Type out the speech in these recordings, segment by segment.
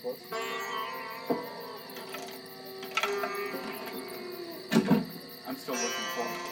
close. I'm still looking for it.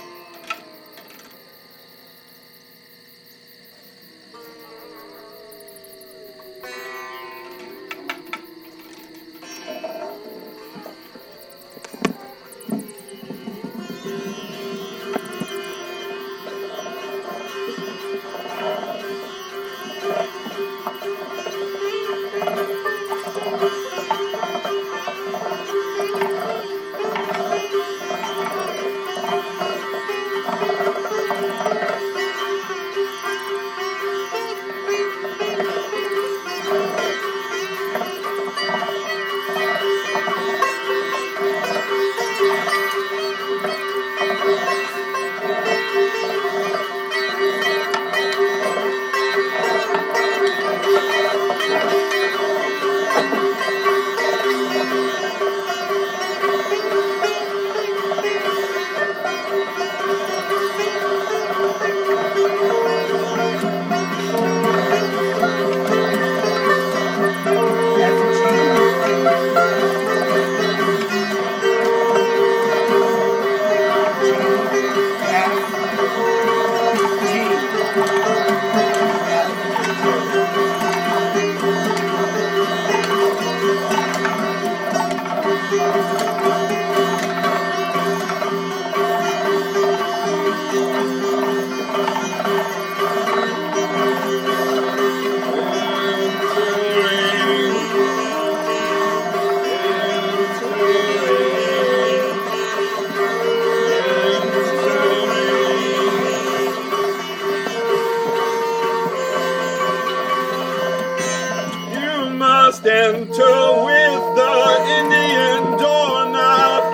Enter with the Indian doorknob.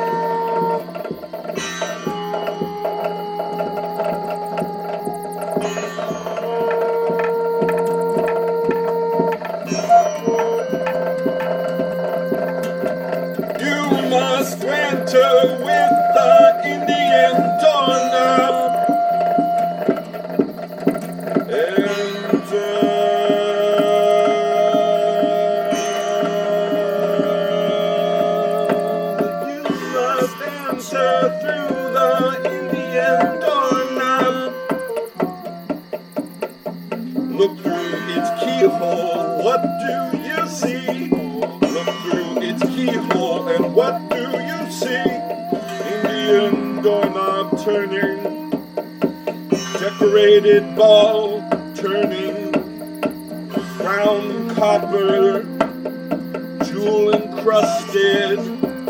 You must enter with the Indian doorknob. Through the Indian doorknob. Look through its keyhole, what do you see? Look through its keyhole, and what do you see? Indian doorknob turning, decorated ball turning, brown copper, jewel encrusted,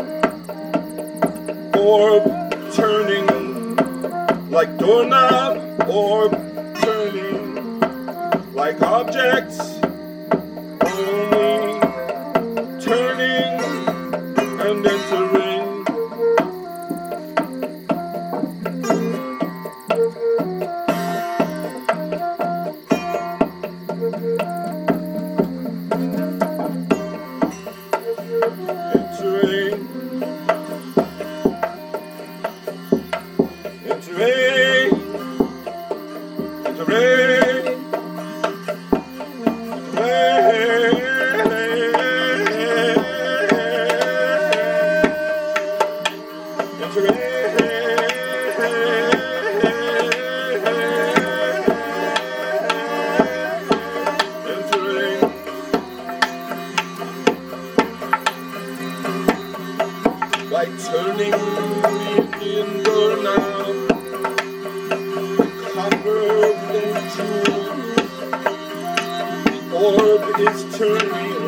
orb turning like doorknob, orb turning like objects, only turning and entering. Like turning in doorknob, copper and jewel, the orb is turning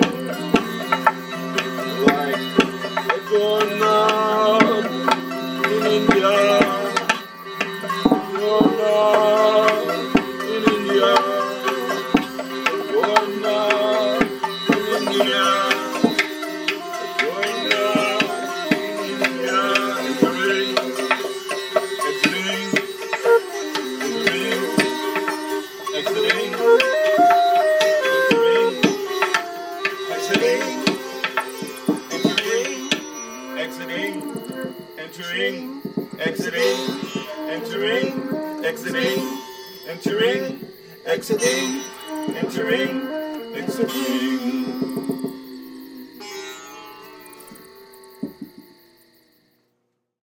like a doorknob in India, doorknob in India, doorknob in India. Entering, exiting, entering, exiting.